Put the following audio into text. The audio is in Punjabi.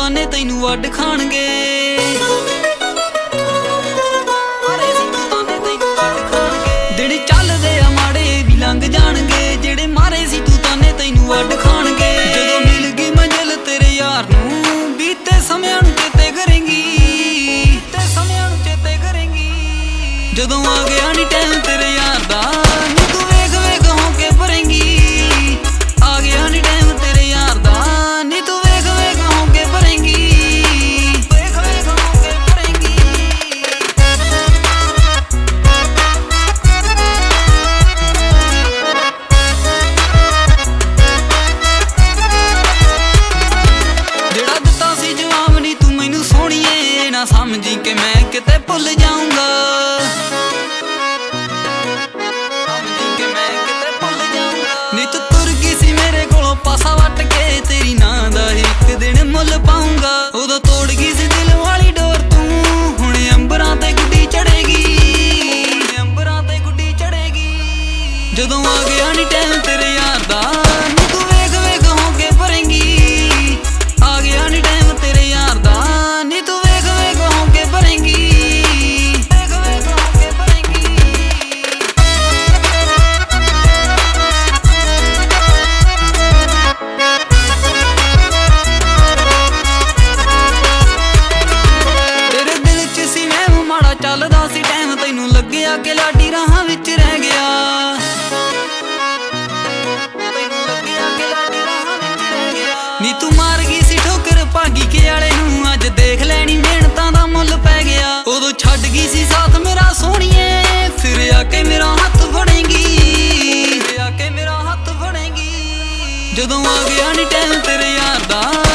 ਤਾਨੇ ਤੈਨੂੰ ਵੱਢ ਖਾਣਗੇ। ਦਿਨ ਚੱਲਦੇ ਆ ਮਾੜੇ ਵੀ ਲੰਘ ਜਾਣਗੇ, ਜਿਹੜੇ ਮਾਰੇ ਸੀ ਤੂੰ ਤਾਨੇ ਤੈਨੂੰ ਵੱਢ ਖਾਣਗੇ। ਜਦੋਂ ਮਿਲ ਗਈ ਮੰਜ਼ਿਲ ਤੇਰੇ ਯਾਰ ਨੂੰ, ਬੀਤੇ ਸਮਿਆਂ ਨੂੰ ਚੇਤੇ ਕਰੇਂਗੀ, ਬੀਤੇ ਸਮਿਆਂ ਨੂੰ ਚੇਤੇ ਕਰੇਂਗੀ। ਜਦੋਂ ਆ ਗਿਆ ਨੀ ਟਾਈਮ ਤੇਰੇ ਯਾਰ ਦਾ, ਨੀ ਤੂੰ ਵੇਖ ਵੇਖ ਹੋ ਕੇ ਭਰੇਂਗੀ। ਆ ਗਿਆ ਨੀ ਟਾਈਮ ਤੇਰੇ ਯਾਰ ਦਾ, ਨੀ ਤੂੰ ਵੇਖ ਵੇਖ ਹੋ ਕੇ ਭਰੇਂਗੀ, ਵੇਖ ਵੇਖ ਹੋ ਕੇ ਭਰੇਂਗੀ। ਜਿਹੜਾ ਦਿੱਤਾ ਸੀ ਜਵਾਬ ਨੀ ਤੂੰ ਮੈਨੂੰ ਸੋਹਣੀਏ, ਨਾ ਸਮਝੀ ਕਿ ਮੈਂ ਕਿਤੇ ਭੁੱਲ ਜਾਊਂਗਾ। ਨੀ ਤੂੰ ਤੁਰ ਗਈ ਸੀ ਮੇਰੇ ਕੋਲੋਂ ਪਾਸਾ ਵੱਟ ਕੇ, ਤੇਰੀ ਨਾਂ ਦਾ ਇੱਕ ਦਿਨ ਮੁੱਲ ਪਾਊਂਗਾ। ਉਦੋਂ ਤੋੜ ਗਈ ਸੀ ਦਿਲ ਵਾਲੀ ਡੋਰ ਤੂੰ, ਹੁਣ ਅੰਬਰਾਂ ਤੇ ਗੁੱਡੀ ਚੜੇਗੀ, ਅੰਬਰਾਂ ਤੇ ਗੁੱਡੀ ਚੜੇਗੀ। ਜਦੋਂ ਆ ਗਿਆ ਨੀ ਟਾਈਮ ਤੇਰੇ ਯਾਰ ਦਾ, ਨੀ ਤੂੰ ਵੇਖ ਵੇਖ ਹੋ ਕੇ ਭਰੇਂਗੀ। ਆ ਗਿਆ ਨੀ ਟਾਈਮ ਤੇਰੇ ਯਾਰ ਦਾ, ਨੀ ਤੂੰ ਵੇਖ ਵੇਖ ਹੋ ਕੇ ਭਰੇਂਗੀ, ਵੇਖ ਵੇਖ ਹੋ ਕੇ ਭਰੇਂਗੀ। ਚੱਲਦਾ ਸੀ ਟਾਈਮ ਤੈਨੂੰ ਲੱਗਿਆ ਕਿ ਲਾਡੀ ਰਾਹਾਂ ਵਿੱਚ ਰਹਿ ਗਿਆ, ਤੈਨੂੰ ਲੱਗਿਆ ਕਿ ਲਾਡੀ ਰਾਹਾਂ ਵਿੱਚ ਰਹਿ ਗਿਆ। ਨੀ ਤੂੰ ਮਾਰ ਗਈ ਸੀ ਠੋਕਰ ਭਾਗੀ ਕੇ ਵਾਲੇ ਨੂੰ, ਅੱਜ ਦੇਖ ਲੈਣੀ ਮਿਹਨਤਾਂ ਦਾ ਮੁੱਲ ਪੈ ਗਿਆ। ਉਦੋਂ ਛੱਡ ਗਈ ਸੀ ਸਾਥ ਮੇਰਾ ਸੋਹਣੀਏ, ਫਿਰ ਆ ਕੇ ਮੇਰਾ ਹੱਥ ਫੜੇਂਗੀ, ਫਿਰ ਆ ਕੇ ਮੇਰਾ ਹੱਥ ਫੜੇਂਗੀ। ਜਦੋਂ ਆ ਗਿਆ ਨੀ ਟਾਈਮ ਤੇਰੇ ਯਾਰ ਦਾ,